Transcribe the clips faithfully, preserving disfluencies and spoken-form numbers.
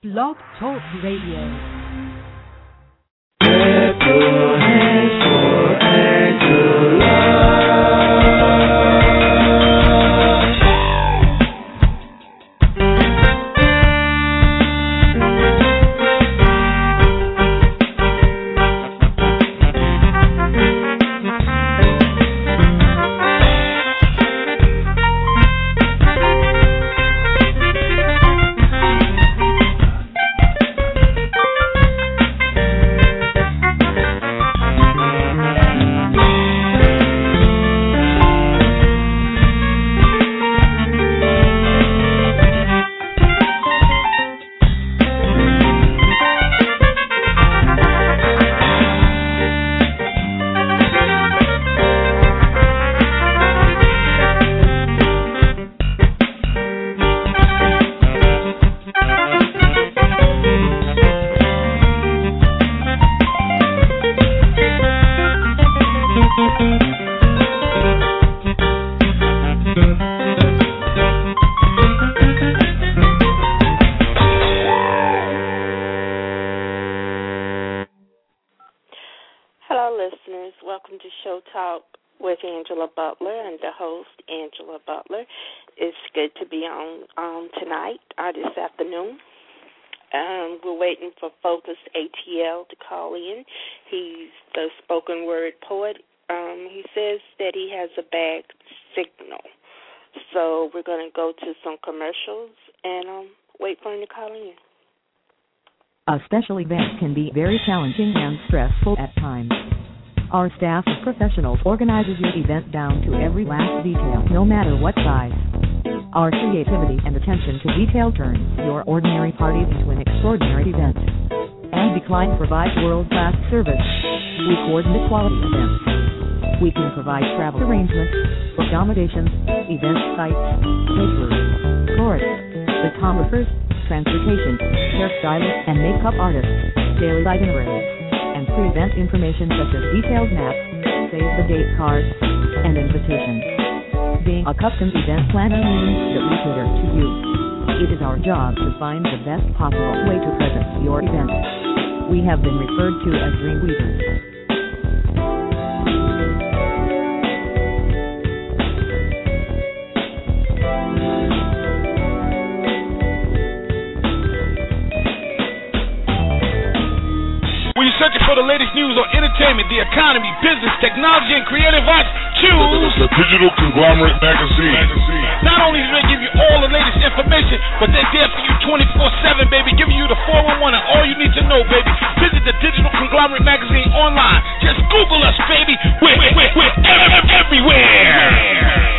Blog Talk Radio. Clap your hands for Angela. Angela Butler and the host, Angela Butler. It's good to be on um, tonight, or this afternoon. Um, we're waiting for Focus A T L to call in. He's the spoken word poet. Um, he says that he has a bad signal. So we're going to go to some commercials and um, wait for him to call in. A special event can be very challenging and stressful at times. Our staff of professionals organizes your event down to every last detail, no matter what size. Our creativity and attention to detail turns your ordinary party into an extraordinary event. And Decline provides world-class service. We coordinate quality events. We can provide travel arrangements, accommodations, event sites, caterers, florists, photographers, transportation, hairstylists, and makeup artists, daily itineraries, and pre-event information such as detailed maps, save-the-date cards, and invitations. Being a custom event planner means that we cater to you. It is our job to find the best possible way to present your event. We have been referred to as Dreamweavers. Searching for the latest news on entertainment, the economy, business, technology, and creative arts, choose the Digital Conglomerate Magazine. Not only do they give you all the latest information, but they're there for you twenty-four seven, baby, giving you the four one one and all you need to know, baby. Visit the Digital Conglomerate Magazine online. Just Google us, baby. We're, we're, we're everywhere.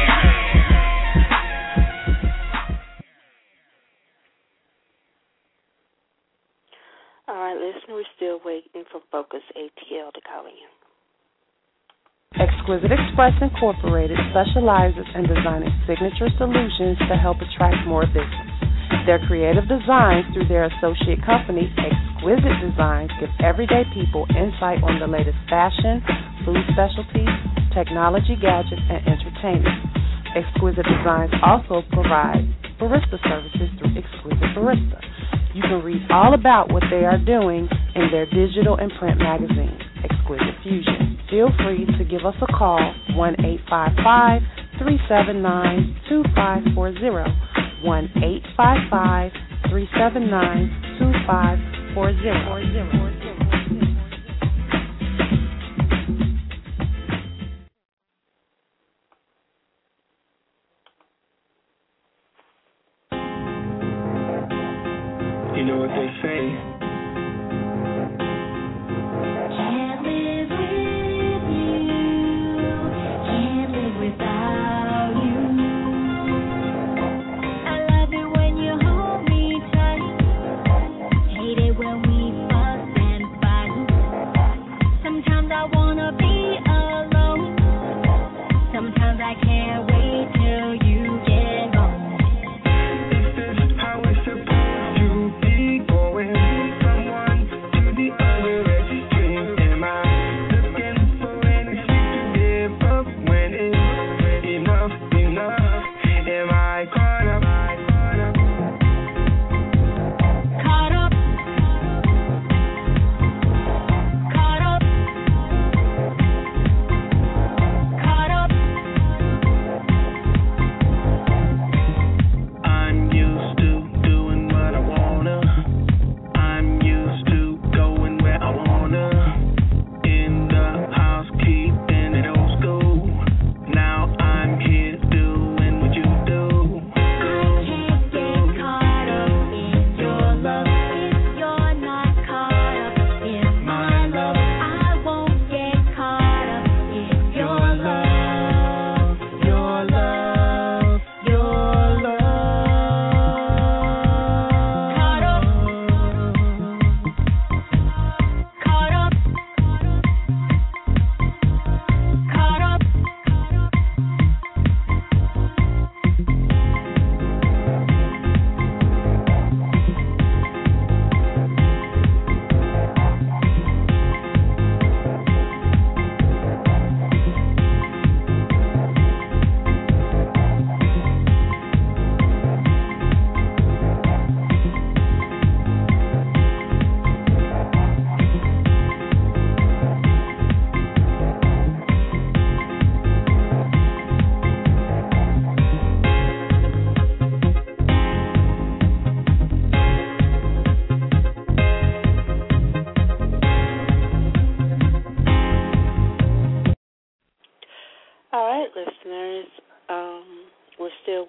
All right, listen, we're still waiting for Focus A T L to call in. Exquisite Express Incorporated specializes in designing signature solutions to help attract more business. Their creative designs through their associate company, Exquisite Designs, give everyday people insight on the latest fashion, food specialties, technology gadgets, and entertainment. Exquisite Designs also provide barista services through Exquisite Barista. You can read all about what they are doing in their digital and print magazine, Exquisite Fusion. Feel free to give us a call, one eight five five, three seven nine, two five four zero, one eight five five, three seven nine, two five four zero. You know what they say? Can't live with you, can't live without you. I love it when you hold me tight, hate it when we fuss and fight. Sometimes I wanna be alone, sometimes I can't wait till you get home. This is how it's supposed to be going.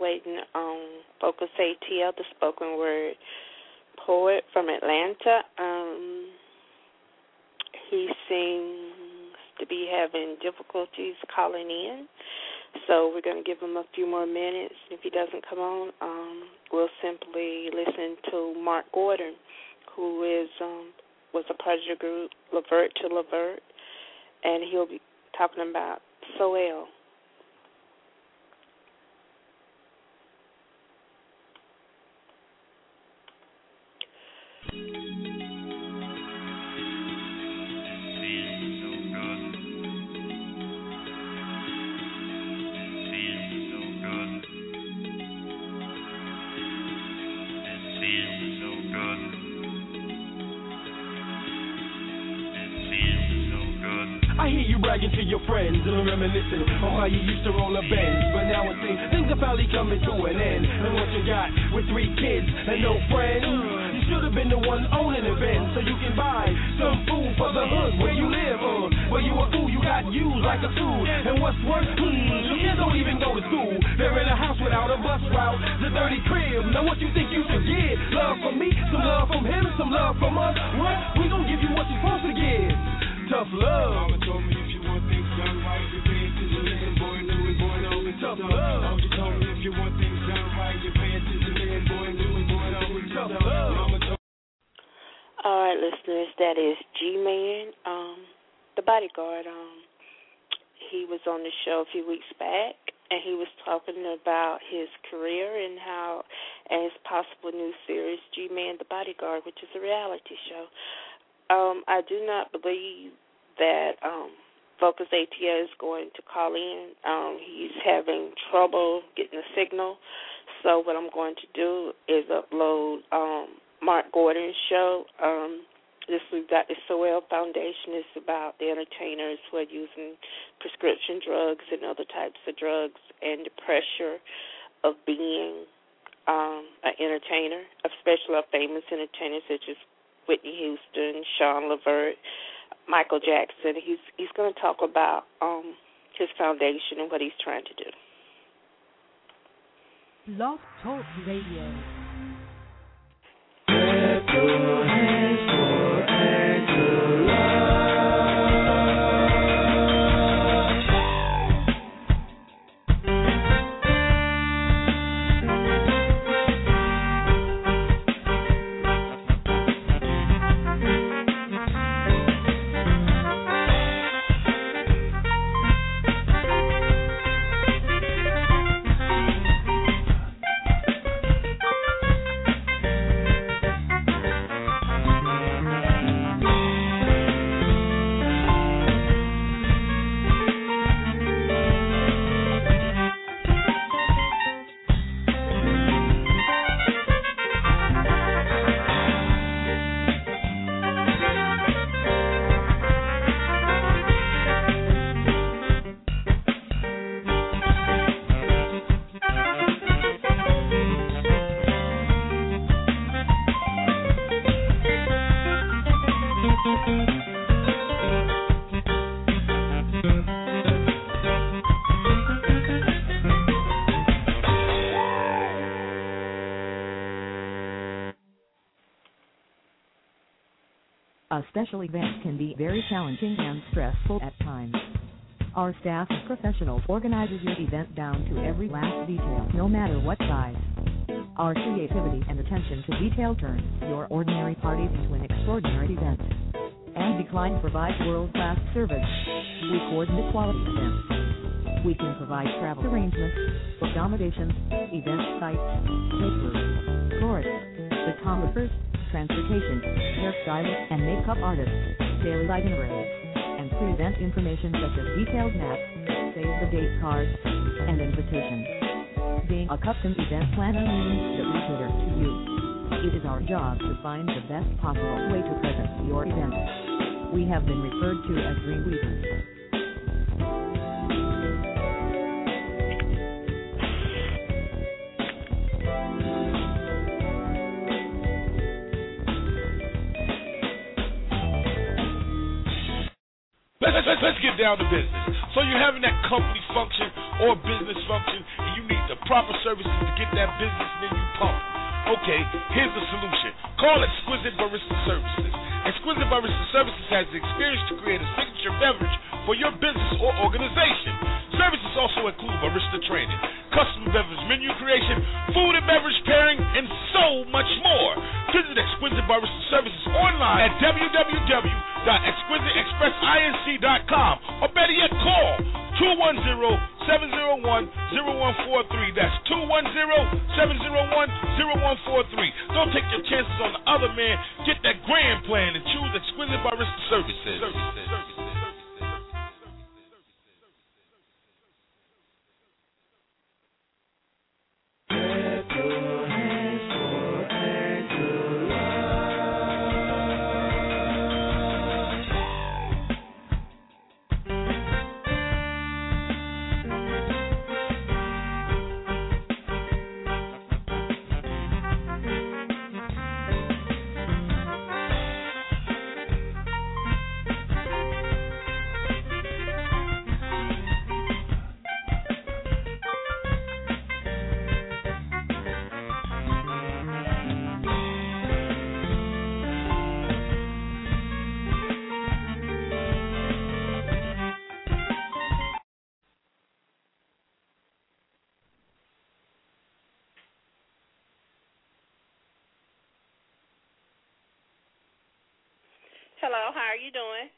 waiting on Focus A T L, the spoken word poet from Atlanta. Um, he seems to be having difficulties calling in, so we're going to give him a few more minutes. If he doesn't come on, um, we'll simply listen to Mark Gordon, who is um, was a part of the group Levert to Levert, and he'll be talking about Soel. I hear you bragging to your friends and reminiscing on how you used to roll a Benz, but now it seems things are finally coming to an end. And what you got with three kids and no friends, you should have been the one owning the Benz so you can buy some food for the hood where you live. Uh, where you a fool, you got used like a tool. And what's worse, hmm, some kids don't even go to school. They're in a house without a bus route, the dirty crib. Now what you think you should get? Love from me, some love from him, some love from us. What? We gon' give you what you're supposed to get. Tough love. Mama told me if you want things done right, you pay attention, man, boy, do it, boy, do it. Tough love. Mama told me if you want things done right, you pay attention, man, boy, do it, boy, do it. Tough love. Mama told All right, listeners, that is G-Man, um, the bodyguard. Um, he was on the show a few weeks back, and he was talking about his career and how, and his possible new series, G-Man, the bodyguard, which is a reality show. Um, I do not believe that um, Focus A T L is going to call in. Um, he's having trouble getting a signal. So what I'm going to do is upload um, Mark Gordon's show. Um, this we've got the Soel Foundation. It's about the entertainers who are using prescription drugs and other types of drugs and the pressure of being um, an entertainer, especially a famous entertainer such as Whitney Houston, Sean Levert, Michael Jackson. He's he's going to talk about um, his foundation and what he's trying to do. Blog Talk Radio. Clap your hands for Angela. A special event can be very challenging and stressful at times. Our staff of professionals organizes your event down to every last detail, no matter what size. Our creativity and attention to detail turns your ordinary parties into an extraordinary event. And Decline provides world-class service. We coordinate quality events. We can provide travel arrangements, accommodations, event sites, caterers, florists, photographers, transportation, hairstylists and makeup artists, daily itineraries, and pre-event information such as detailed maps, save-the-date cards, and invitations. Being a custom event planner means that we cater to you. It is our job to find the best possible way to present your event. We have been referred to as Dreamweavers. Let's, let's, let's get down to business. So you're having that company function or business function, and you need the proper services to get that business menu pumped. Okay, here's the solution. Call Exquisite Barista Services. Exquisite Barista Services has the experience to create a signature beverage for your business or organization. Services also include barista training, custom beverage menu creation, food and beverage pairing, and so much more. Visit Exquisite Barista Services online at w w w dot exquisite express inc dot com or better yet, call two one zero, seven zero one, zero one four three. That's two one zero, seven zero one, zero one four three. Don't take your chances on the other man. Get that grand plan and choose Exquisite Barista Services. Services. Hello, how are you doing?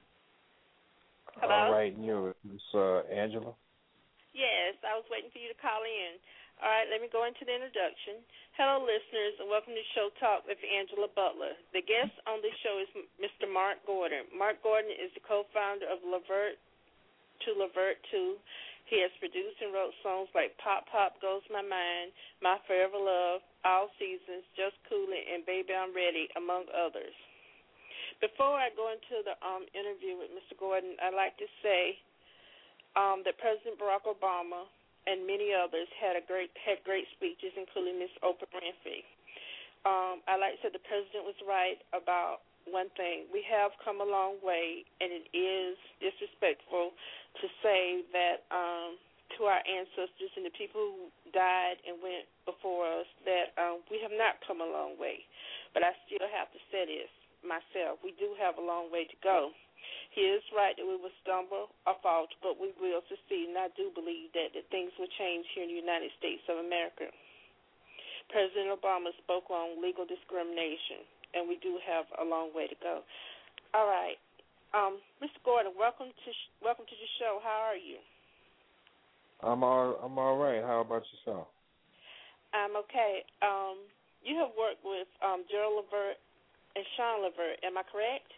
Hello? All right, and you, Miss uh, Angela? Yes, I was waiting for you to call in. All right, let me go into the introduction. Hello, listeners, and welcome to Show Talk with Angela Butler. The guest on this show is Mister Mark Gordon. Mark Gordon is the co-founder of Levert to Levert two. He has produced and wrote songs like Pop Pop Goes My Mind, My Forever Love, All Seasons, Just Coolin', and Baby I'm Ready, among others. Before I go into the um, interview with Mister Gordon, I'd like to say um, that President Barack Obama and many others had a great had great speeches, including Miss Oprah Winfrey. Um, I'd like to say the president was right about one thing. We have come a long way, and it is disrespectful to say that um, to our ancestors and the people who died and went before us that um, we have not come a long way. But I still have to say this myself. We do have a long way to go. He is right that we will stumble or falter, but we will succeed, and I do believe that, that things will change here in the United States of America. President Obama spoke on legal discrimination, and we do have a long way to go. All right. Um, Mister Gordon, welcome to sh- welcome to the show. How are you? I'm all I'm all right. How about yourself? I'm okay. Um, you have worked with um, Gerald Levert and Sean Levert. Am I correct?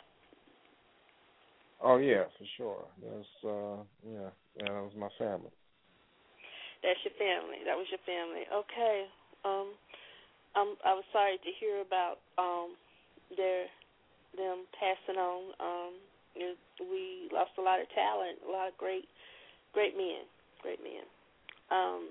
Oh yeah, for sure. That's uh, yeah, yeah. That was my family. That's your family. That was your family. Okay. Um, I'm, I was sorry to hear about um, their them passing on. Um, we lost a lot of talent, a lot of great, great men, great men. Um,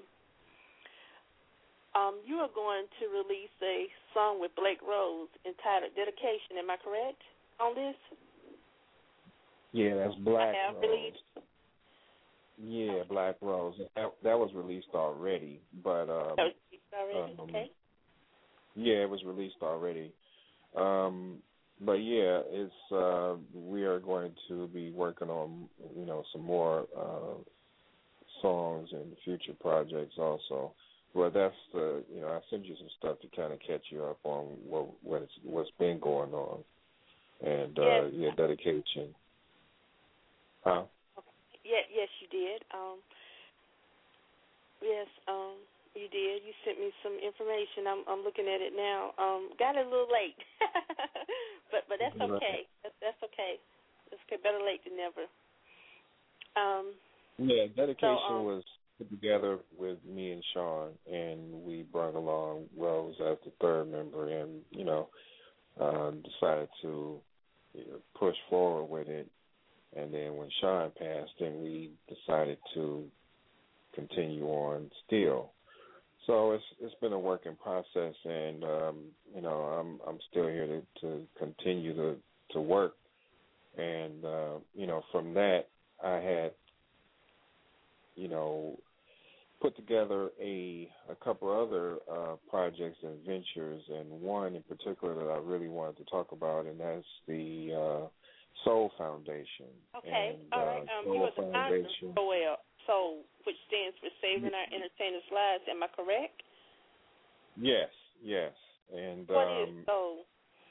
um, you are going to release a song with Blake Rose entitled "Dedication." Am I correct on this? Yeah, that's Black I have Rose. released. Yeah, Black Rose. That, that was released already, but um, That was released already. um, Okay. yeah, it was released already. Um, but yeah, it's uh, we are going to be working on you know some more uh, songs and future projects also. Well, that's the you know I sent you some stuff to kind of catch you up on what what's what's been going on, and uh, Yes. yeah, dedication. Huh? Yeah, yes, you did. Um, yes, um, you did. You sent me some information. I'm, I'm looking at it now. Um, got it a little late, but but that's okay. That's, that's okay. That's okay. Better late than never. Um, yeah, dedication so, um, was put together with me and Sean, and we brought along Rose as the third member, and you know, uh, decided to you know, push forward with it. And then when Sean passed, then we decided to continue on still. So it's it's been a working process, and um, you know I'm I'm still here to, to continue to to work. And uh, you know from that I had you know put together a a couple other uh, projects and ventures, and one in particular that I really wanted to talk about, and that's the uh, Soul Foundation. Okay, and, all right. Uh, um, Soul you are the Foundation. Soul, Soul, which stands for Saving Our Entertainers' Lives. Am I correct? Yes, yes. And what um, is Soul?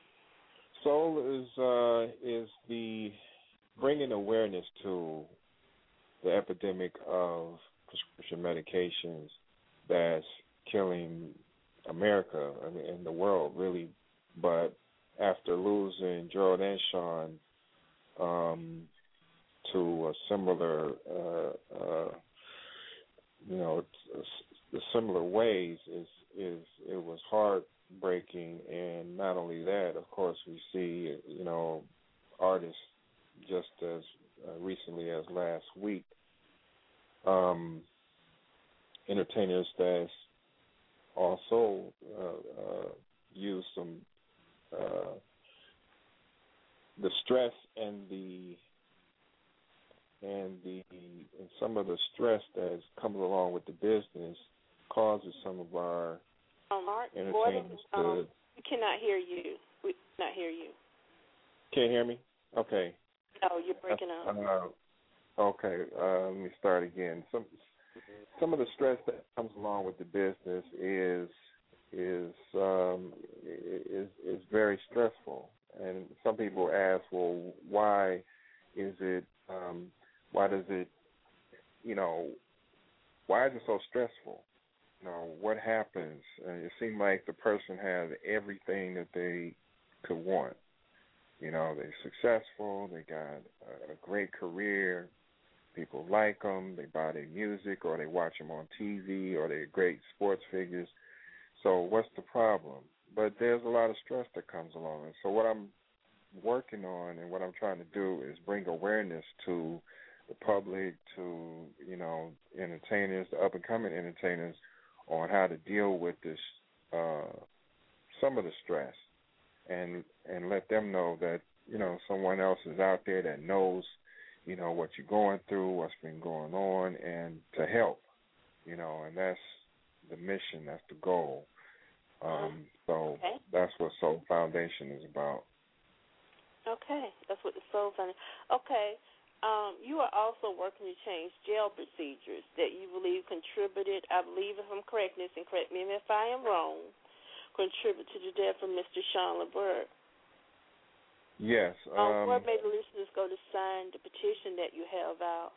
Soul is uh, is the bringing awareness to the epidemic of prescription medications that's killing America I mean, and the world, really. But after losing Gerald and Sean um, to a similar, uh, uh, you know, the similar ways, is is it was heartbreaking. And not only that, of course, we see, you know, artists just as uh, recently as last week, um, entertainers that's also uh, uh, use some uh, the stress and the and the and some of the stress that comes along with the business causes some of our um, Mark, entertainers Gordon, to. Um, we cannot hear you. We cannot hear you. Can't hear me? Okay. No, you're breaking up. Uh, okay. Uh, let me start again. Some some of the stress that comes along with the business is is um, is is very stressful, and some people ask, well, why is it? Um, why does it? You know, why is it so stressful? You know, what happens? Uh, it seems like the person has everything that they could want. You know, they're successful. They got a, a great career. People like them. They buy their music, or they watch them on T V, or they're great sports figures. So what's the problem? But there's a lot of stress that comes along. And so what I'm working on and what I'm trying to do is bring awareness to the public, to, you know, entertainers, the up-and-coming entertainers, on how to deal with this, uh, some of the stress, and and let them know that, you know, someone else is out there that knows, you know, what you're going through, what's been going on, and to help, you know, and that's the mission, that's the goal. Um, so okay. That's what Soul Foundation is about. Okay, that's what the Soul Foundation. Okay, um, you are also working to change jail procedures that you believe contributed, I believe if I'm correct, and correct me if I am wrong, contribute to the death of Mister Sean LeBert. Yes. Um, um, where may the listeners go to sign the petition that you have out?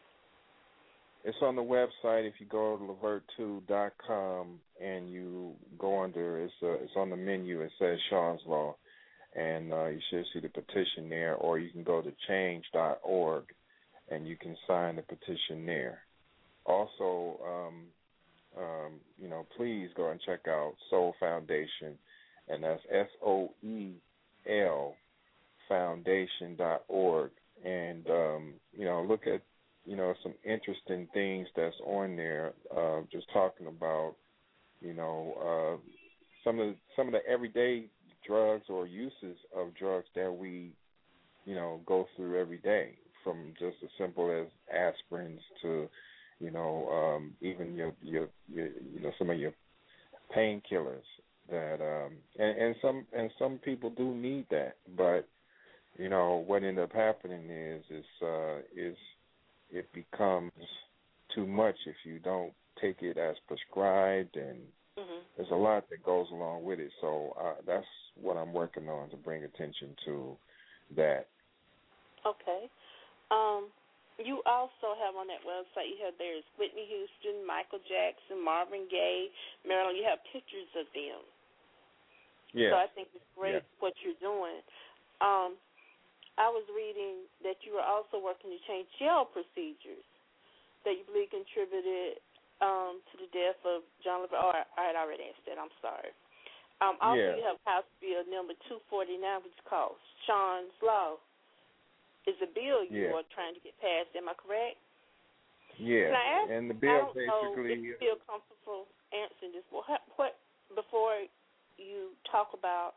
It's on the website. If you go to levert two dot com and you go under, it's uh, it's on the menu. It says Sean's Law, and uh, you should see the petition there. Or you can go to change dot org, and you can sign the petition there. Also, um, um, you know, please go and check out Soul Foundation, and that's S O E L foundation dot org, and um, you know, look at, you know, some interesting things that's on there. Uh, just talking about, you know, uh, some of the, some of the everyday drugs or uses of drugs that we, you know, go through every day, from just as simple as aspirins to, you know, um, even your, your your you know some of your painkillers that um, and, and some and some people do need that, but you know what ended up happening is is uh, is it becomes too much if you don't take it as prescribed, and mm-hmm. there's a lot that goes along with it. So uh, that's what I'm working on, to bring attention to that. Okay. Um, you also have on that website, you have there's Whitney Houston, Michael Jackson, Marvin Gaye, Marilyn. You have pictures of them. Yeah. So I think it's great yeah. what you're doing. Um, I was reading that you were also working to change jail procedures that you believe contributed um, to the death of John LeBert. Oh, I had already asked that. I'm sorry. Um, also, yeah. you have House Bill number two forty-nine, which is called Sean's Law. Is a bill you yeah. are trying to get passed. Am I correct? Yeah. Can I ask? And the bill I don't basically. know if you feel comfortable answering this. Well, what before you talk about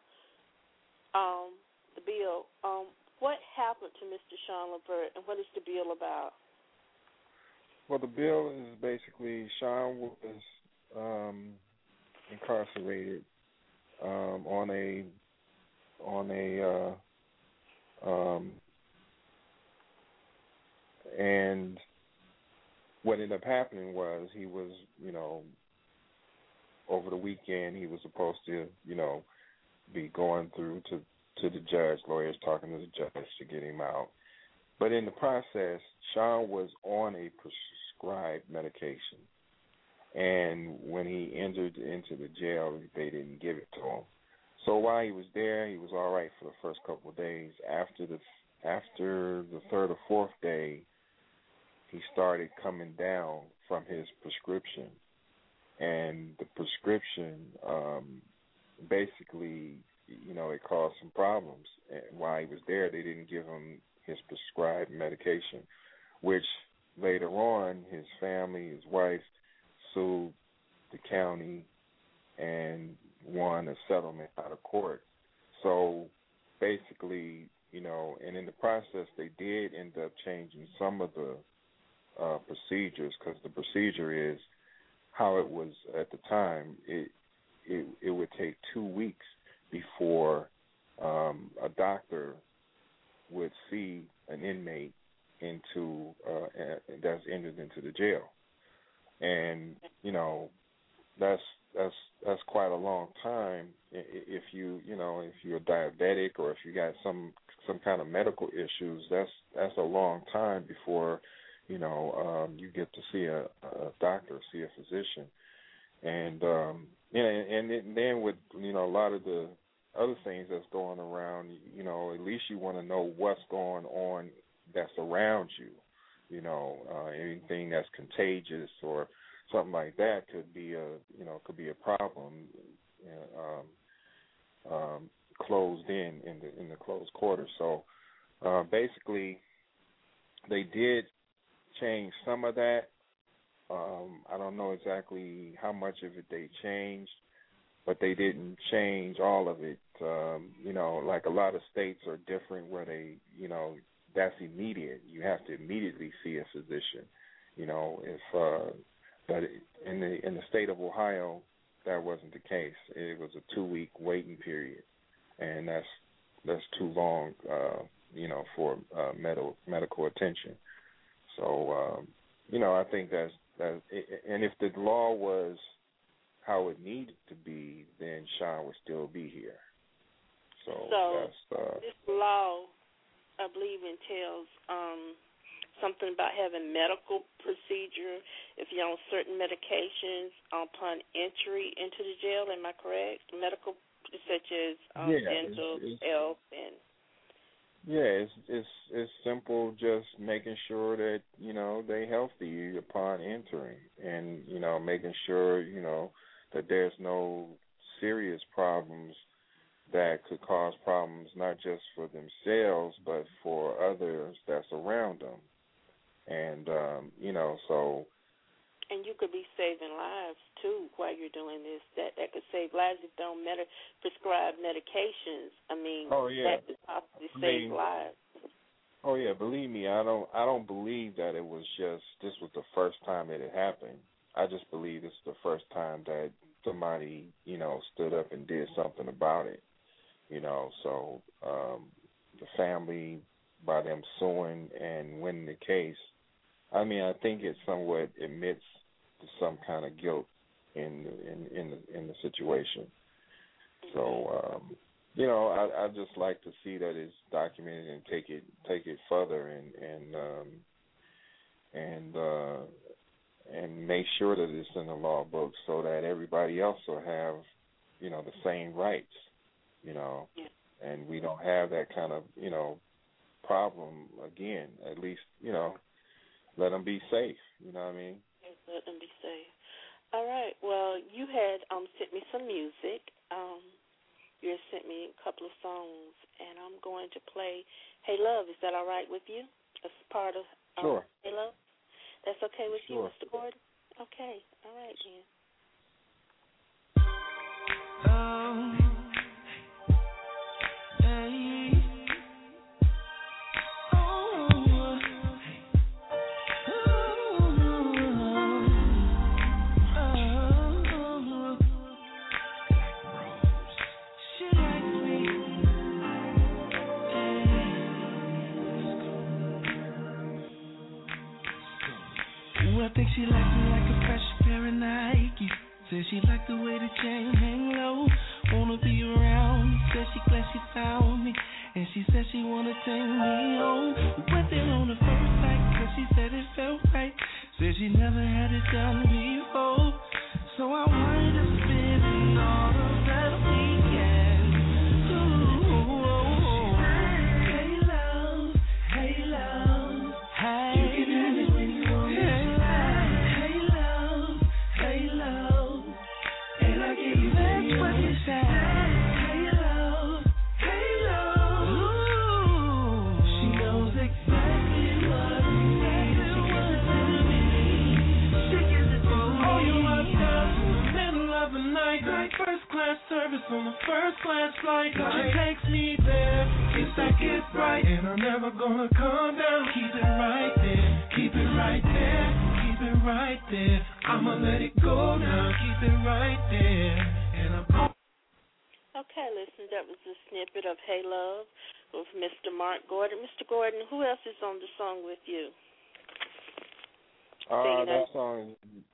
um, the bill? Um, What happened to Mister Sean LeBert, and what is the bill about? Well, the bill is basically Sean was um, incarcerated um, on a on a uh, um, and what ended up happening was he was, you know, over the weekend he was supposed to, you know, be going through to to the judge, lawyers talking to the judge to get him out. But in the process, Sean was on a prescribed medication. And when he entered into the jail, they didn't give it to him. So while he was there, he was all right for the first couple of days. After the after the third or fourth day, he started coming down from his prescription. And the prescription um, basically, you know, it caused some problems. And while he was there, they didn't give him his prescribed medication, which later on his family, his wife, sued the county and won a settlement out of court. So basically, you know, and in the process they did end up changing some of the uh, procedures, because the procedure is how it was at the time. It it, it would take two weeks before um, a doctor would see an inmate into uh, that's entered into the jail, and you know that's that's that's quite a long time if you you know if you're diabetic or if you got some some kind of medical issues. That's that's a long time before you know um, you get to see a, a doctor, see a physician, and um, yeah, and, and then with you know a lot of the other things that's going around, you know, at least you want to know what's going on that's around you. You know, uh, anything that's contagious or something like that could be a, you know, could be a problem. You know, um, um, closed in in the in the closed quarters. So uh, basically, they did change some of that. Um, I don't know exactly how much of it they changed, but they didn't change all of it. Um, you know, like a lot of states are different where they, you know, that's immediate. You have to immediately see a physician. You know, if uh, but in the in the state of Ohio, that wasn't the case. It was a two-week waiting period, and that's that's too long, uh, you know, for uh, medical medical attention. So, um, you know, I think that's that. And if the law was how it needed to be, then Sean would still be here. So, so that's, uh, this law, I believe, entails um, something about having medical procedure if you're on certain medications upon entry into the jail. Am I correct? Medical, such as um, yeah, dental, it's, it's, health, and yeah, it's it's it's simple. Just making sure that you know they healthy upon entering, and you know making sure you know that there's no serious problems that could cause problems not just for themselves but for others that's around them. And, um, you know, so... And you could be saving lives, too, while you're doing this. That that could save lives if they don't med- prescribe medications. I mean, oh, yeah. that could possibly I save mean, lives. Oh, yeah, believe me, I don't I don't believe that it was just, this was the first time it had happened. I just believe this is the first time that somebody, you know, stood up and did something about it. You know, so um, the family, by them suing and winning the case, I mean, I think it somewhat admits to some kind of guilt in in in the, in the situation. So, um, you know, I, I just like to see that it's documented and take it take it further and and um, and uh, and make sure that it's in the law book so that everybody else will have, you know, the same rights. You know, yeah. And we don't have that kind of, you know, problem again. At least, you know, let them be safe. You know what I mean? Let them be safe. All right. Well, you had um sent me some music. Um, you had sent me a couple of songs, and I'm going to play "Hey Love." Is that all right with you? As part of um, sure. "Hey Love." That's okay with sure. you, Mister Gordon? Okay. All right, then. Oh. Ooh. Think she likes me like a fresh pair of Nike. Says she like the way the chain hang low. Wanna be around me. Says she glad she found me. And she said she wanna take me home. We went there on the first night, cause she said it felt right. Said she never had it done before. So I wanted to spend all of that weekend. Ooh, hey love, hey love, hey. You can have it when you want it. Hey love, hey love, and I give you that's what you said. Service on the first class flight, she takes me there. It's that get right, and I'm never gonna come down. Keep it right there, keep it right there, keep it right there. I'ma let it go now, keep it right there. And I'm okay, listen, that was a snippet of Hey Love with Mister Mark Gordon. Mister Gordon, who else is on the song with you? Uh, that song,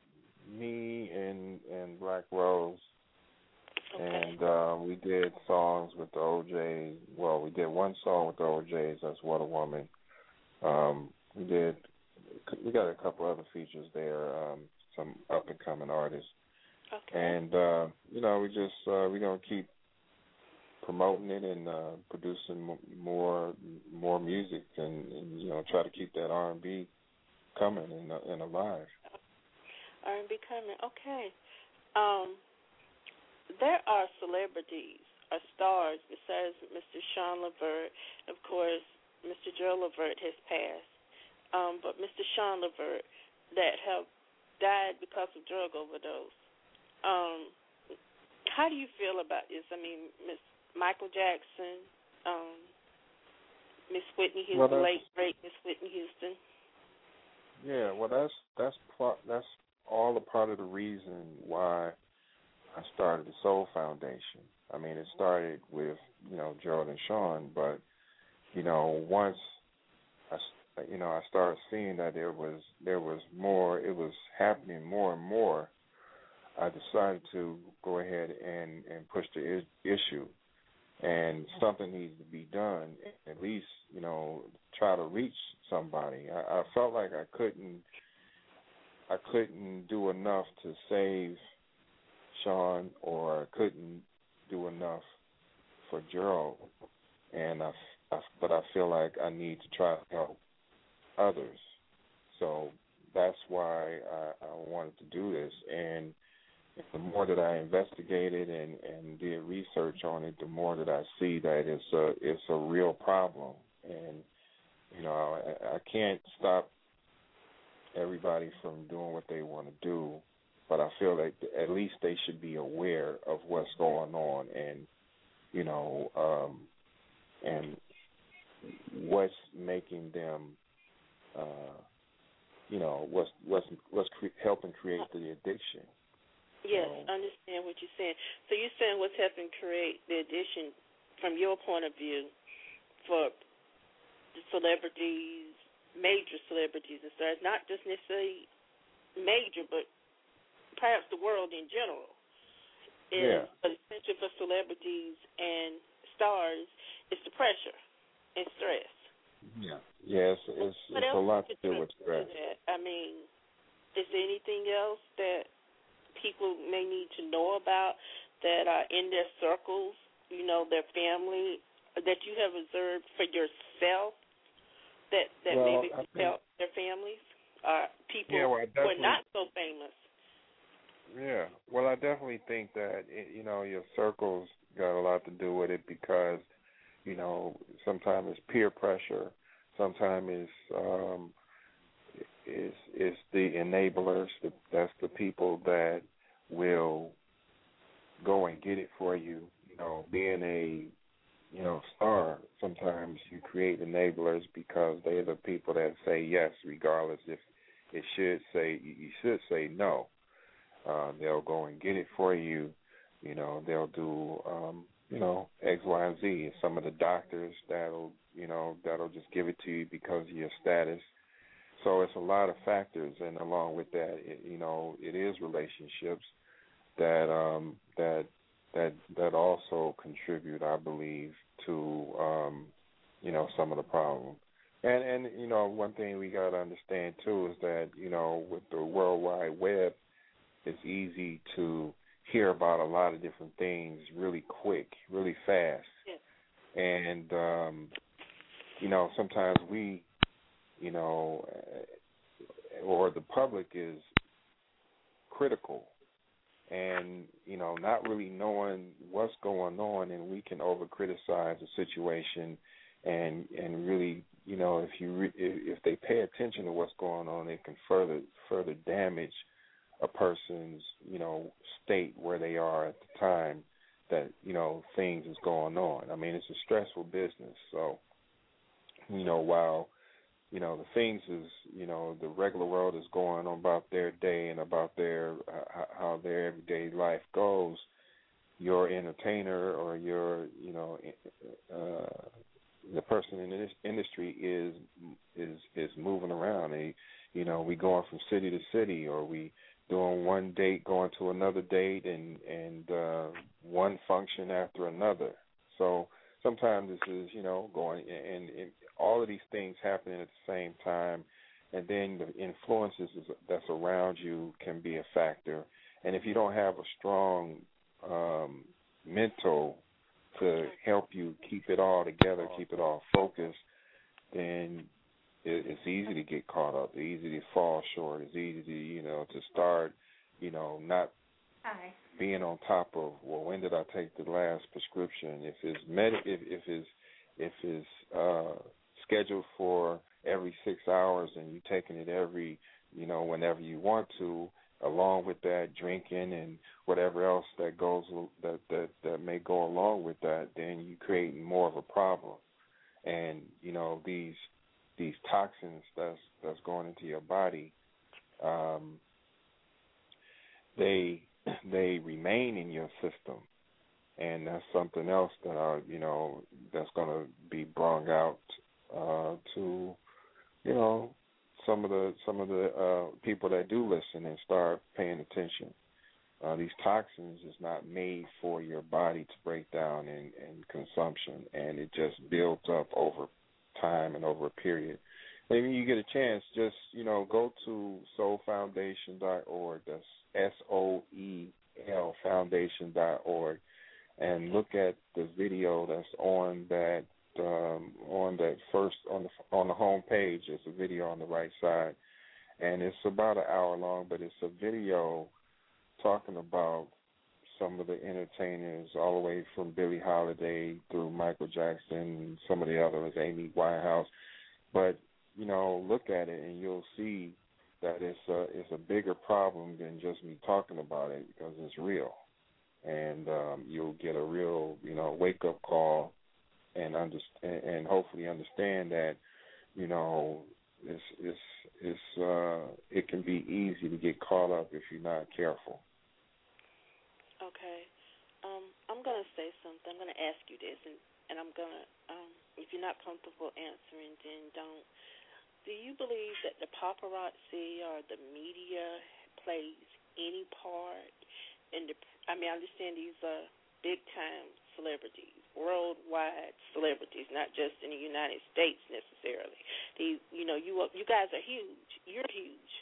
me and and Black Rose. Okay. And uh, we did songs with the O Js. Well, we did one song with the O Js. That's What a Woman. Um, we did. We got a couple other features there. Um, some up and coming artists. Okay. And uh, you know, we just uh, we're gonna keep promoting it and uh, producing more more music, and, and you know, try to keep that R and B coming and and alive. R and B coming. Okay. Um. There are celebrities or stars besides Mister Sean Levert. Of course, Mister Joe Levert has passed. Um, but Mister Sean Levert that have died because of drug overdose. Um, how do you feel about this? I mean, Miss Michael Jackson, um, Miss Whitney Houston, well, late great Miss Whitney Houston. Yeah, well, that's that's part, that's all a part of the reason why I started the Soul Foundation. I mean, it started with, you know, Gerald and Sean, but, you know, once I, you know, I started seeing that there was there was more, it was happening more and more, I decided to go ahead and, and push the is- issue. And something needs to be done, at least, you know, try to reach somebody. I, I felt like I couldn't, I couldn't do enough to save Sean, or couldn't do enough for Gerald, and I, I, but I feel like I need to try to help others. So that's why I, I wanted to do this, and the more that I investigated and, and did research on it, the more that I see that it's a it's a real problem, and you know I, I can't stop everybody from doing what they want to do. But I feel like at least they should be aware of what's going on, and you know, um, and what's making them, uh, you know, what's what's what's cre- helping create the addiction. Yes, so, I understand what you're saying. So you're saying what's helping create the addiction, from your point of view, for the celebrities, major celebrities and stars, not just necessarily major, but perhaps the world in general, is yeah. essential for celebrities and stars is the pressure and stress. Yeah, yeah, it's, it's, it's a lot to do with stress. I mean, is there anything else that people may need to know about that are in their circles, you know, their family, that you have observed for yourself that, that well, maybe could help their families, or people yeah, well, who are not so famous? Yeah, well, I definitely think that, you know, your circles got a lot to do with it, because, you know, sometimes it's peer pressure, sometimes it's um, it's, it's the enablers, that's the people that will go and get it for you. You know, being a, you know, star, sometimes you create enablers because they're the people that say yes, regardless if it should say, you should say no. Uh, they'll go and get it for you. You know, they'll do, um, you know, X, Y, and Z. Some of the doctors that'll, you know, that'll just give it to you because of your status. so it's a lot of factors, and along with that, it, you know, it is relationships that um, that that that also contribute, I believe, to um, you know, some of the problems. And and you know, one thing we got to understand too is that, you know, with the World Wide Web, it's easy to hear about a lot of different things really quick, really fast. Yeah. And um, you know, sometimes we, you know, or the public is critical and, you know, not really knowing what's going on, and we can over criticize the situation, and and really, you know, if you re- if they pay attention to what's going on, it can further further damage a person's, you know, state where they are at the time that, you know, things is going on. I mean, it's a stressful business, so, you know, while, you know, the things is, you know, the regular world is going on about their day and about their uh, how their everyday life goes, your entertainer or your, you know, uh, the person in this industry is is is moving around. They, you know, we going from city to city, or we doing one date going to another date, and and uh, one function after another. So sometimes this is, you know, going, and, and all of these things happening at the same time, and then the influences that's around you can be a factor. And if you don't have a strong um, mental to help you keep it all together, keep it all focused, then it, it's easy to get caught up. It's easy to fall short. It's easy to, you know, to start, you know, not Hi. being on top of, well, when did I take the last prescription? If it's med, if, if it's if it's uh, scheduled for every six hours and you taking it every, you know, whenever you want to, along with that, drinking and whatever else that goes that that that may go along with that, then you create more of a problem. And you know, these these toxins that's that's going into your body, um, they they remain in your system, and that's something else that are, you know, that's going to be brought out uh, to, you know, some of the some of the uh, people that do listen and start paying attention. Uh, these toxins is not made for your body to break down in, in consumption, and it just builds up over time and over a period. Maybe you get a chance, just, you know, go to soul foundation dot org. That's S O E L foundation dot org, and look at the video that's on that um, on that first on the on the home page. There's a video on the right side, and it's about an hour long, but it's a video talking about some of the entertainers, all the way from Billie Holiday through Michael Jackson, some of the others, Amy Winehouse. But, you know, look at it and you'll see that it's a, it's a bigger problem than just me talking about it, because it's real. And um, you'll get a real, you know, wake-up call, and understand, and hopefully understand that, you know, it's it's it's uh, it can be easy to get caught up if you're not careful. Okay. Um, I'm going to say something. I'm going to ask you this, and, and I'm going to, um, if you're not comfortable answering, then don't. Do you believe that the paparazzi or the media plays any part in the, I mean, I understand these are big-time celebrities, worldwide celebrities, not just in the United States necessarily. These, you know, you you guys are huge. You're huge.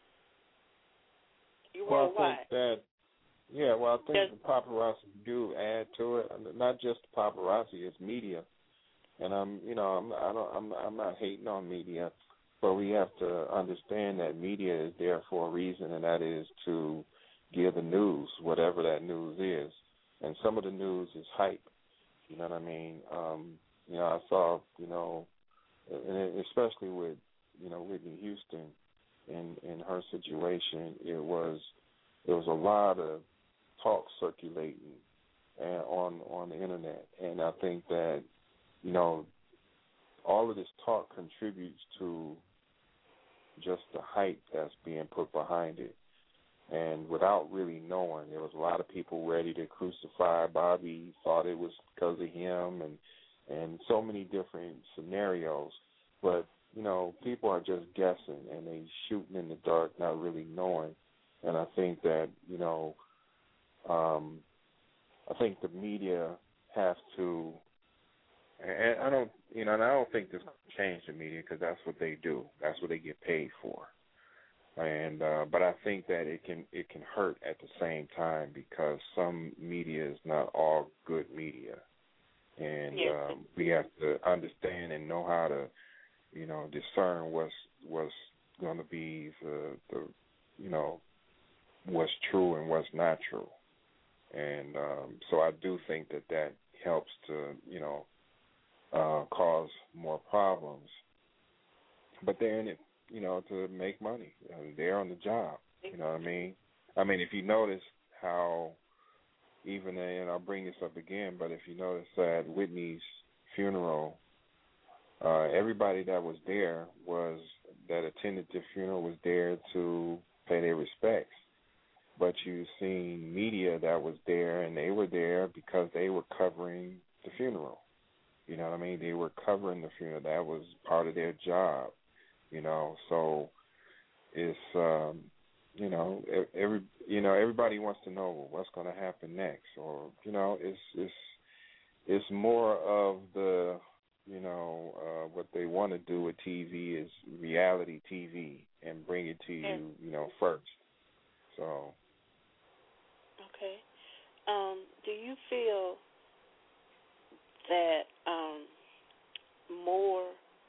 You're well, worldwide. I think that, yeah, well, I think yes. The paparazzi do add to it. Not just the paparazzi, it's media. And I'm, you know, I'm, I don't, I'm, I'm not hating on media, but we have to understand that media is there for a reason, and that is to give the news, whatever that news is. And some of the news is hype. You know what I mean? Um, you know, I saw, you know, and especially with, you know, Whitney Houston in in her situation, it was there was a lot of talk circulating and on on the internet, and I think that, you know, all of this talk contributes to just the hype that's being put behind it. And without really knowing, there was a lot of people ready to crucify Bobby, thought it was because of him, and and so many different scenarios. But you know, people are just guessing and they shooting in the dark, not really knowing. And I think that, you know, um, I think the media has to, and I don't, you know, and I don't think this will change the media because that's what they do. That's what they get paid for. And uh, but I think that it can it can hurt at the same time because some media is not all good media, and Yeah. um, we have to understand and know how to, you know, discern what's what's going to be the, the, you know, what's true and what's not true. And um, so I do think that that helps to, you know, uh, cause more problems. But they're in it, you know, to make money. Uh, they're on the job. You know what I mean? I mean, if you notice how even, and I'll bring this up again, but if you notice at Whitney's funeral, uh, everybody that was there was, that attended the funeral was there to pay their respects. But you've seen media that was there, and they were there because they were covering the funeral. You know what I mean? They were covering the funeral. That was part of their job. You know, so it's um, you know every you know everybody wants to know what's going to happen next, or you know it's it's it's more of the you know uh, what they want to do with T V is reality T V and bring it to you you know first. So. Okay. Um, do you feel that um, more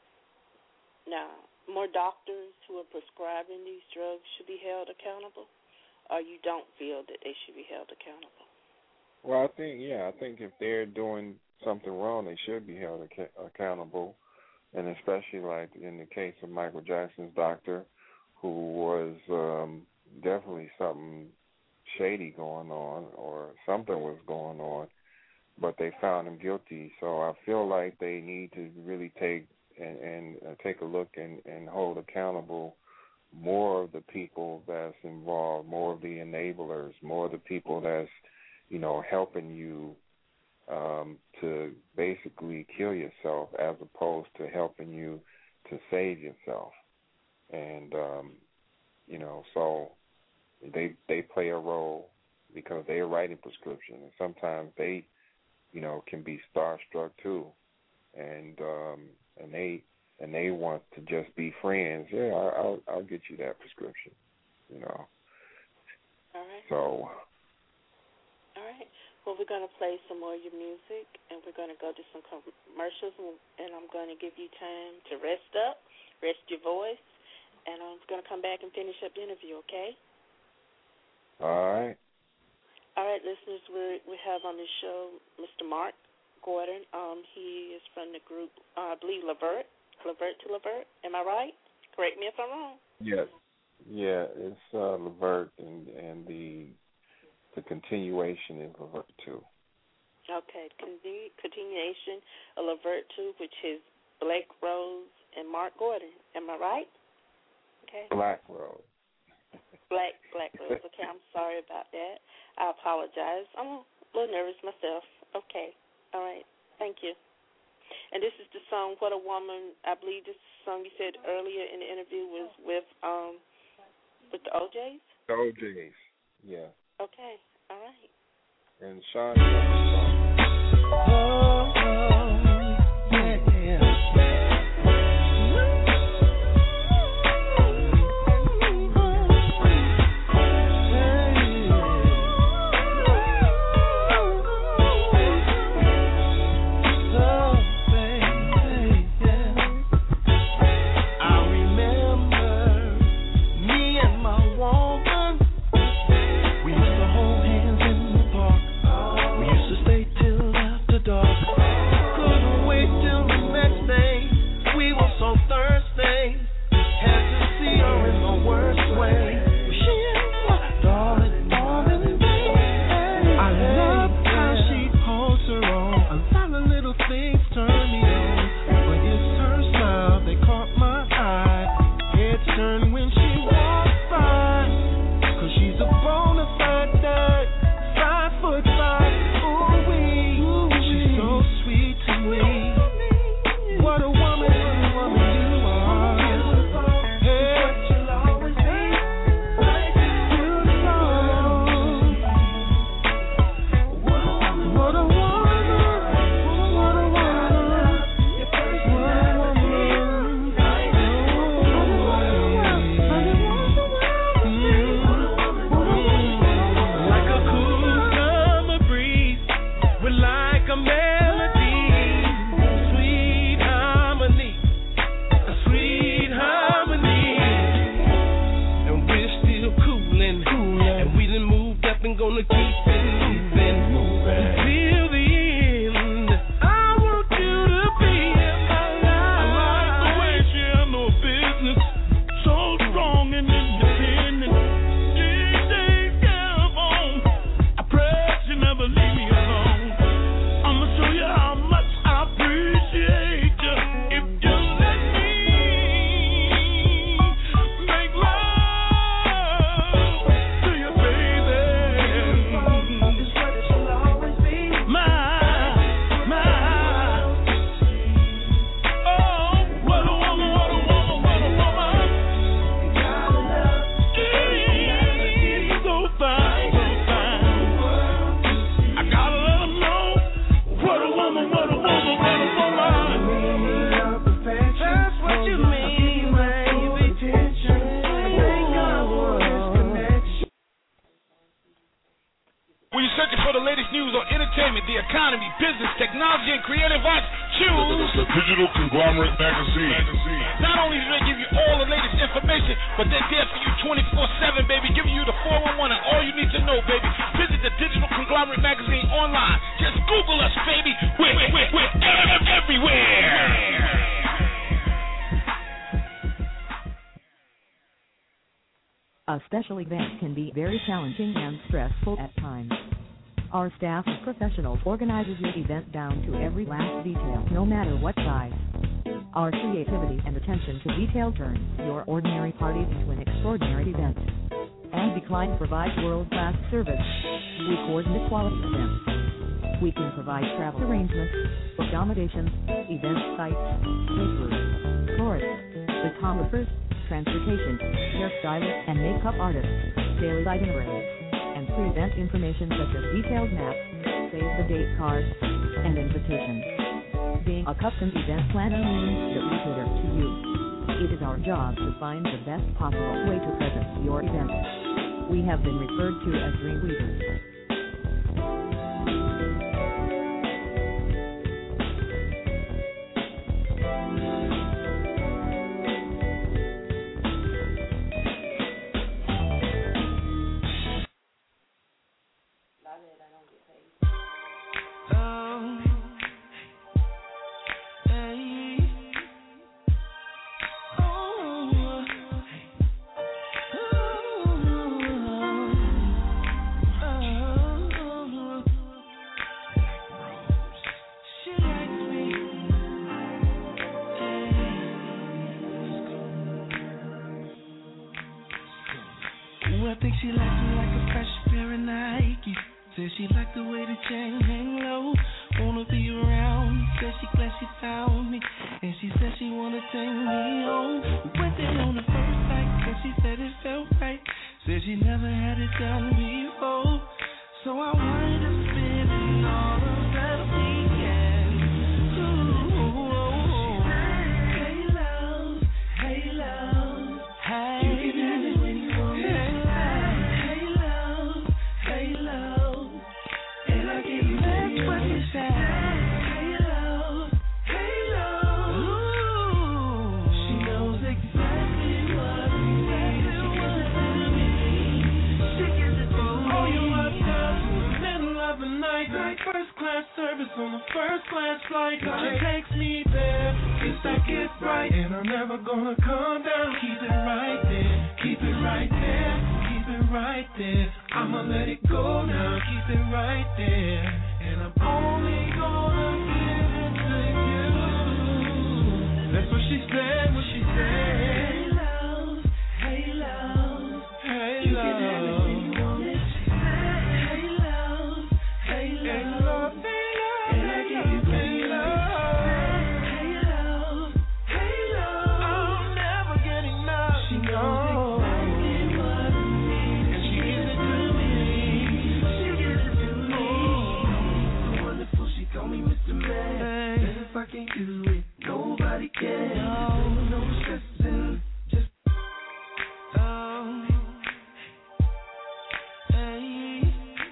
now more doctors who are prescribing these drugs should be held accountable, or you don't feel that they should be held accountable? Well, I think yeah, I think if they're doing something wrong, they should be held ac- accountable, and especially like in the case of Michael Jackson's doctor, who was um, definitely something shady going on, or something was going on, but they found him guilty. So I feel like they need to really take and, and uh, take a look and, and hold accountable more of the people that's involved, more of the enablers, more of the people that's, you know, helping you um, to basically kill yourself as opposed to helping you to save yourself. And, um, you know, so They they play a role because they're writing prescription, and sometimes they, you know, can be starstruck too, and um, and they and they want to just be friends. Yeah, I'll I'll get you that prescription, you know. All right. So. All right. Well, we're going to play some more of your music, and we're going to go to some commercials, and, and I'm going to give you time to rest up, rest your voice, and I'm going to come back and finish up the interview. Okay? All right. All right, listeners, we we have on the show Mister Mark Gordon. Um, he is from the group, uh, I believe, Levert, Levert to Levert. Am I right? Correct me if I'm wrong. Yes. Yeah, it's uh, Levert, and and the the continuation is Levert two. Okay, Continu- continuation of Levert two, which is Blake Rose and Mark Gordon. Am I right? Okay. Black Rose. Black, Black Rose. Okay, I'm sorry about that. I apologize. I'm a little nervous myself. Okay. All right. Thank you. And this is the song, What a Woman. I believe this song you said earlier in the interview was with um with the O Js? The O Js, yeah. Okay. All right. And Sean got the song. Oh, oh, yeah, yeah. Dark. Digital Conglomerate Magazine. Not only do they give you all the latest information, but they're there for you twenty-four seven, baby, giving you the four one one and all you need to know, baby. Visit the Digital Conglomerate Magazine online. Just Google us, baby. We're, we're, we're everywhere. A special event can be very challenging and stressful at times. Our staff of professionals organizes your event down to every last detail, no matter what size. Our creativity and attention to detail turns your ordinary party into an extraordinary event. And Decline provides world-class service. We coordinate quality events. We can provide travel arrangements, accommodations, event sites, caterers, florists, photographers, transportation, hairstylists and makeup artists, daily itineraries, and pre-event information such as detailed maps, save-the-date cards, and invitations. Being a custom event planner means that we cater to you. It is our job to find the best possible way to present your event. We have been referred to as Dreamweavers. I think she likes me like a fresh pair of Nike. Says she like the way the chain hang low. Wanna be around me. Says she glad she found me. And she said she wanna take me home. We went there on the first night, and she said it felt right. Said she never had it done before. So I wanted to spend it all of that weekend. Ooh, she said, hey love, hey love, hey. You can have it when you want it. Hey love, hey love, and I give you that's what you said. Hey love, hey love. Ooh, she knows exactly what we need. She gives it to me. She gives it to me. Oh, you up now to the middle of the night, like first class service on the first class flight. She takes me there. It's like it's right, and I'm never gonna come down. Keep it right there, keep it right there, keep it right there. I'ma let it go now. Keep it right there, and I'm only gonna give it to you. That's what she said. What she said. Hey love, hey love, hey you love. Can have it when you want it. She said, hey love, hey love, hey love, and I give you hey love. Hey love, hey love. I'm never getting enough. She knows exactly what I need, and she gives it to me. She gives it to me. So wonderful, she called me Mister Man. And if I can't do it, nobody can. No, no stressing, just oh, hey.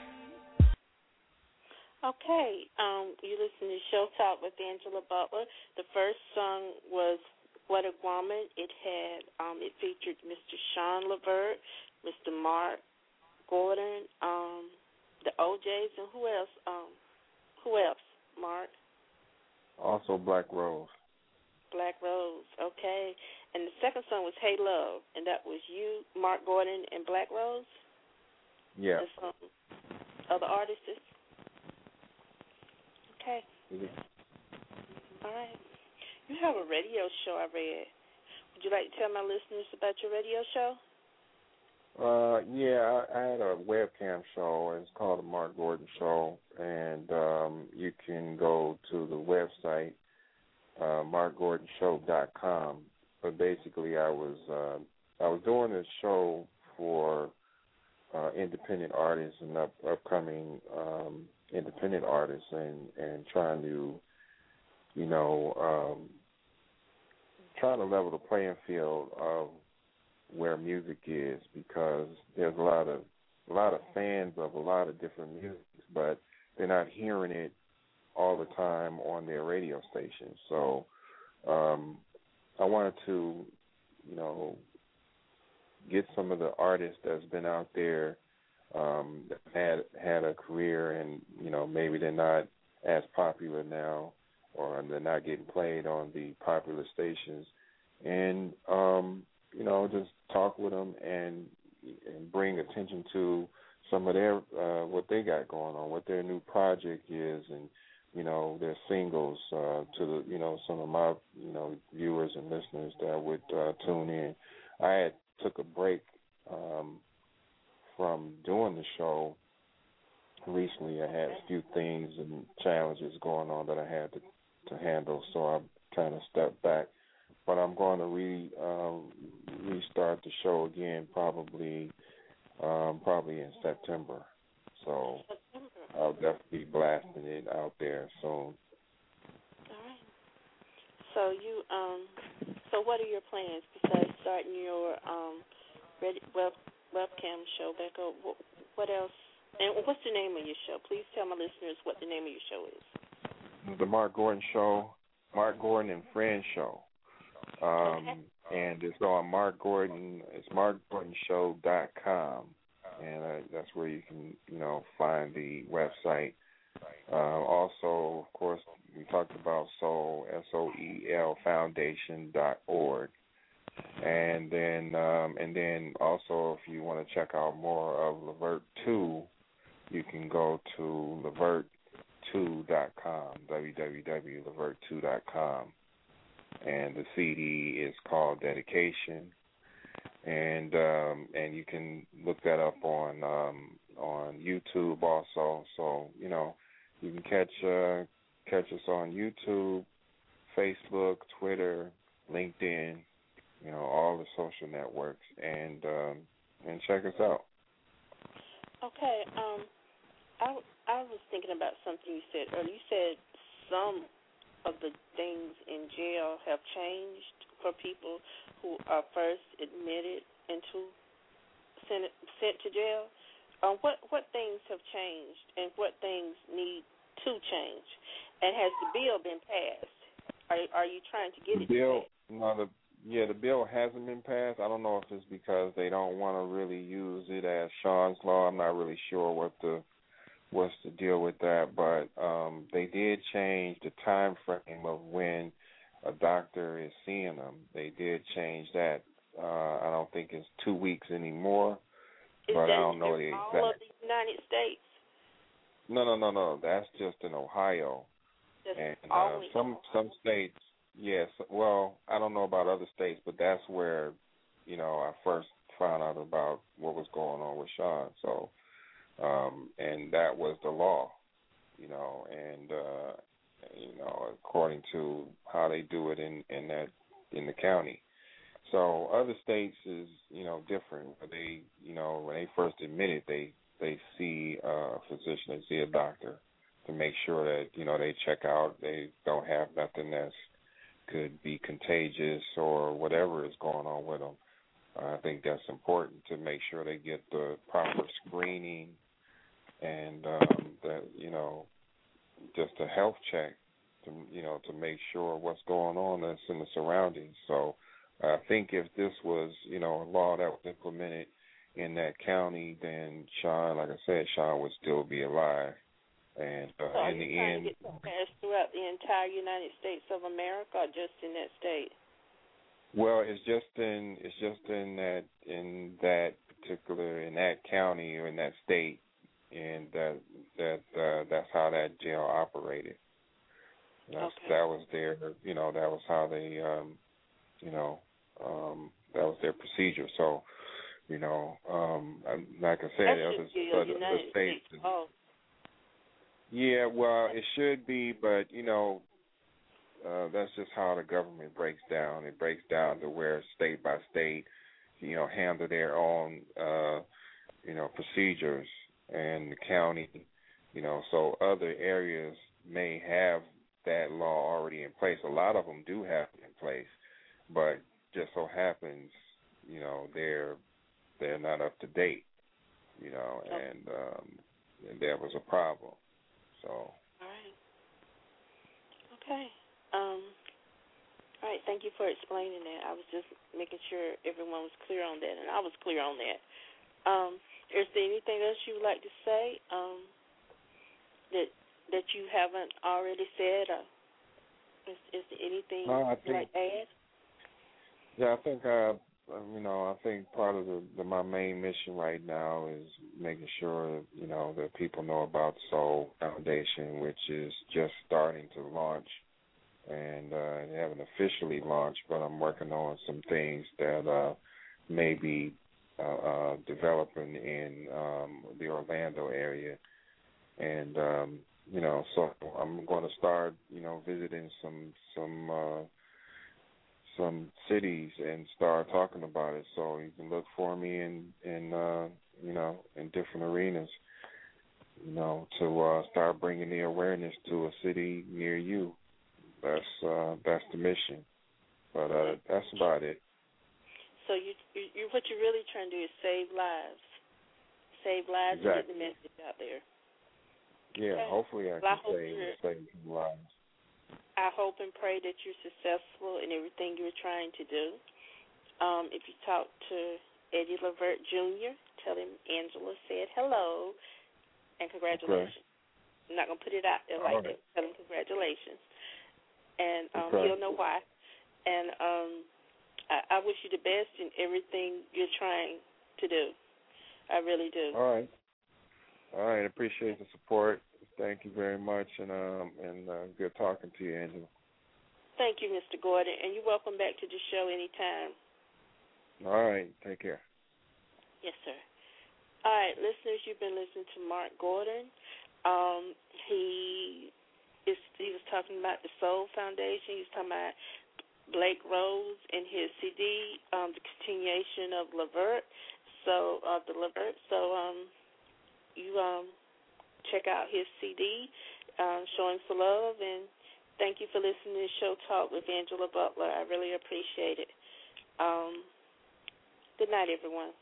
Okay, um, you listen to Show Talk with Angela Butler. The first song was What a Woman. It had, um, it featured Mister Sean Levert, Mister Mark Gordon, um, the O Js, and who else? Um, who else? Mark? Also Black Rose. Black Rose, okay. And the second song was Hey Love, and that was you, Mark Gordon, and Black Rose? Yeah. And some other artists? Okay. Mm-hmm. All right. You have a radio show, I read. Would you like to tell my listeners about your radio show? Uh, yeah, I, I had a webcam show. It's called the Mark Gordon Show, and um, you can go to the website, uh, mark gordon show dot com. But basically, I was uh, I was doing this show for uh, independent artists and up, upcoming um, independent artists, and, and trying to, you know, um, trying to level the playing field of where music is, because there's a lot of a lot of fans of a lot of different music, but they're not hearing it all the time on their radio station. So um, I wanted to, you know, get some of the artists that's been out there um, that had had a career, and you know maybe they're not as popular now, or they're not getting played on the popular stations, and um, you know just talk with them and and bring attention to some of their uh, what they got going on, what their new project is, and you know their singles uh, to the you know some of my you know viewers and listeners that would uh, tune in. I had took a break um, from doing the show recently. I had a few things and challenges going on that I had to, to handle, so I kind of stepped back. But I'm going to re um, restart the show again, probably um, probably in September. So I'll definitely be blasting it out there soon. All right. So you um, so what are your plans besides starting your um, ready, web webcam show, Becca? What, what else? And what's the name of your show? Please tell my listeners what the name of your show is. The Mark Gordon Show, Mark Gordon and Friends Show. Um, okay. And it's on Mark Gordon, it's mark gordon show dot com. And uh, that's where you can, you know, find the website. Uh, also, of course, we talked about Soul, S O E L Foundation dot org. And then, um, and then also, if you want to check out more of Levert two, you can go to levert two dot com, w w w dot levert two dot com. And the C D is called Dedication, and um, and you can look that up on um, on YouTube also. So you know, you can catch uh, catch us on YouTube, Facebook, Twitter, LinkedIn, you know, all the social networks, and um, and check us out. Okay. Um, I I was thinking about something you said earlier. You said some of the things in jail have changed for people who are first admitted into sent sent to jail. Uh, what what things have changed, and what things need to change? And has the bill been passed? Are are you trying to get The it bill, passed? no, the yeah, the bill hasn't been passed. I don't know if it's because they don't want to really use it as Sean's law. I'm not really sure what the what's the deal with that, but um, they did change the time frame of when a doctor is seeing them. They did change that. Uh, I don't think it's two weeks anymore, Is but that I don't know the in exact. all of the United States? No, no, no, no. That's just in Ohio. That's and uh, always some some states, yes. Well, I don't know about other states, but that's where, you know, I first found out about what was going on with Sean. So. Um, and that was the law, you know, and uh, you know, according to how they do it in, in that in the county. So other states is, you know, different. They, you know, when they first admit it, they they see a physician, they see a doctor to make sure that, you know, they check out, they don't have nothing that's could be contagious or whatever is going on with them. I think that's important to make sure they get the proper screening and um, that, you know, just a health check to, you know, to make sure what's going on that's in the surroundings. So I think if this was, you know, a law that was implemented in that county, then Sean, like I said, Sean would still be alive. And uh, so in the trying end, to get that passed throughout the entire United States of America, or just in that state? well, it's just in it's just in that in that particular in that county or in that state, and that that uh, that's how that jail operated. That's, okay. That was their, you know, that was how they, um, you know, um, that was their procedure. So, you know, um, like I said, that other, should be other, a United other states. States law. Yeah, well, it should be, but you know, uh, that's just how the government breaks down. It breaks down to where state by state, you know, handle their own, uh, you know, procedures, and the county, you know, so other areas may have that law already in place. A lot of them do have it in place, but just so happens, you know, they're they're not up to date, you know, and, um, and there was a problem. So, All right. Okay. Um, all right. Thank you for explaining that. I was just making sure everyone was clear on that, and I was clear on that. Um, is there anything else you would like to say um, that that you haven't already said? Or is, is there anything No, I you'd think, like to add? Yeah, I think uh, you know, I think part of the, the my main mission right now is making sure you know that people know about Soul Foundation, which is just starting to launch, and uh, they haven't officially launched, but I'm working on some things that uh, may be uh, uh, developing in um, the Orlando area, and um, you know, so I'm going to start you know visiting some some. Uh, some cities and start talking about it. So you can look for me in, in uh, you know, in different arenas, you know, to uh, start bringing the awareness to a city near you. That's uh, that's the mission. But uh, that's about it. So you, you, you, what you're really trying to do is save lives, save lives, Exactly. and get the message out there. Yeah, okay. hopefully I well, can I save, save some lives. I hope and pray that you're successful in everything you're trying to do. Um, if you talk to Eddie Levert Junior, tell him Angela said hello and congratulations. Okay. I'm not going to put it out there like right. that. Tell him congratulations. And um, okay. he'll know why. And um, I, I wish you the best in everything you're trying to do. I really do. All right. All right. Appreciate the support. Thank you very much, and um, and uh, good talking to you, Angela. Thank you, Mister Gordon, and you're welcome back to the show anytime. All right, take care. Yes, sir. All right, listeners, you've been listening to Mark Gordon. Um, he is he was talking about the Soul Foundation. He was talking about Blake Rose and his C D, um, the continuation of Levert. So uh, the Levert. So um, you um. check out his C D, um, Showing for Love, and thank you for listening to Show Talk with Angela Butler. I really appreciate it. Um, good night, everyone.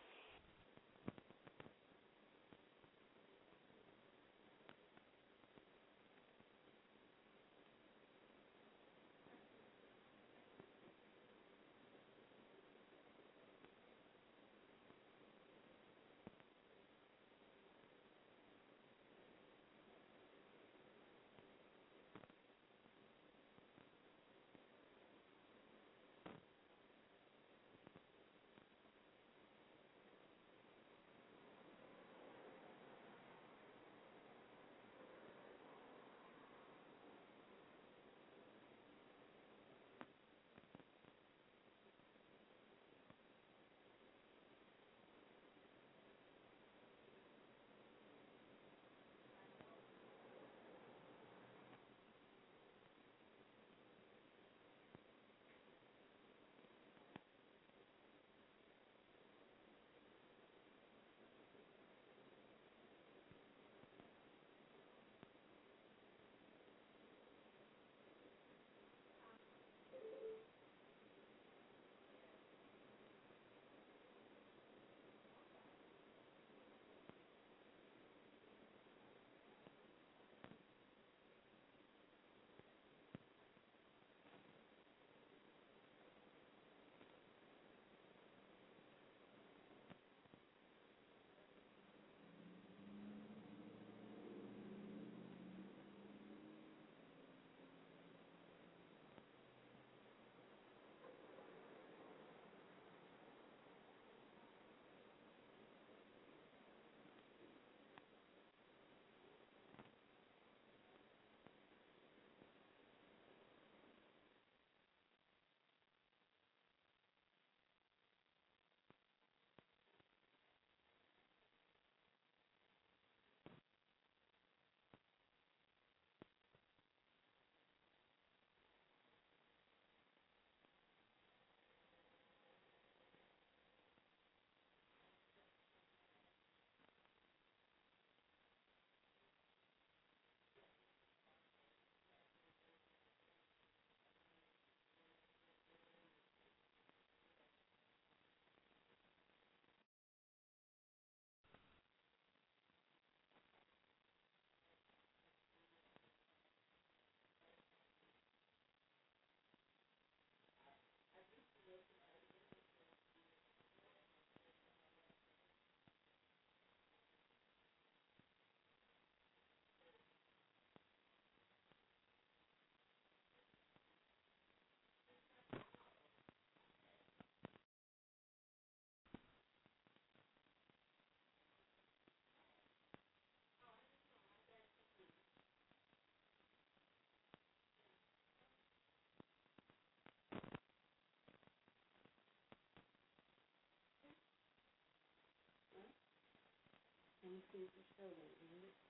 Let me see if it shows it.